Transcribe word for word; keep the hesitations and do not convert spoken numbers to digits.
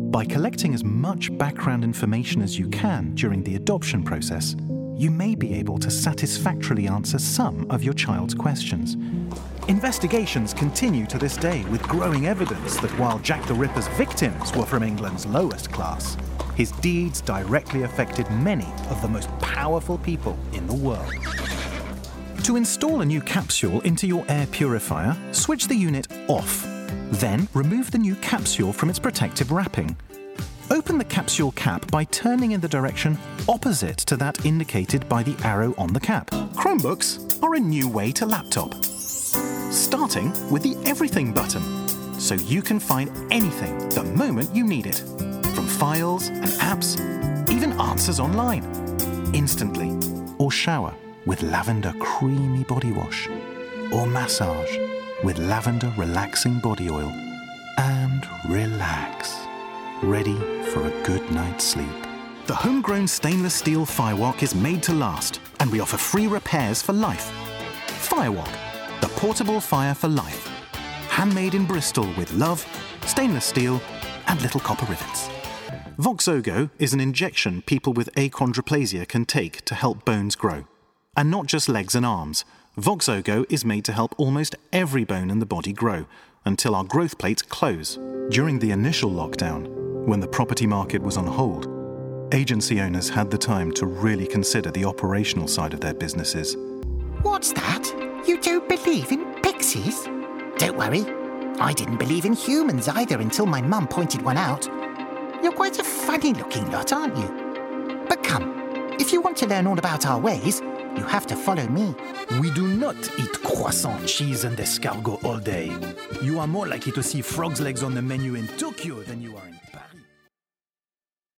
By collecting as much background information as you can during the adoption process, you may be able to satisfactorily answer some of your child's questions. Investigations continue to this day with growing evidence that while Jack the Ripper's victims were from England's lowest class, his deeds directly affected many of the most powerful people in the world. To install a new capsule into your air purifier, switch the unit off. Then remove the new capsule from its protective wrapping. Open the capsule cap by turning in the direction opposite to that indicated by the arrow on the cap. Chromebooks are a new way to laptop. Starting with the Everything button, so you can find anything the moment you need it. From files and apps, even answers online, instantly. Or shower with lavender creamy body wash. Or massage with lavender relaxing body oil. And relax, ready for a good night's sleep. The homegrown stainless steel Firewalk is made to last, and we offer free repairs for life. Firewalk, the portable fire for life. Handmade in Bristol with love, stainless steel, and little copper rivets. Voxogo is an injection people with achondroplasia can take to help bones grow. And not just legs and arms. Voxogo is made to help almost every bone in the body grow until our growth plates close. During the initial lockdown, when the property market was on hold, agency owners had the time to really consider the operational side of their businesses. What's that? You don't believe in pixies? Don't worry. I didn't believe in humans either until my mum pointed one out. You're quite a funny-looking lot, aren't you? But come, if you want to learn all about our ways, you have to follow me. We do not eat croissant, cheese and escargot all day. You are more likely to see frog's legs on the menu in Tokyo than you are in Paris.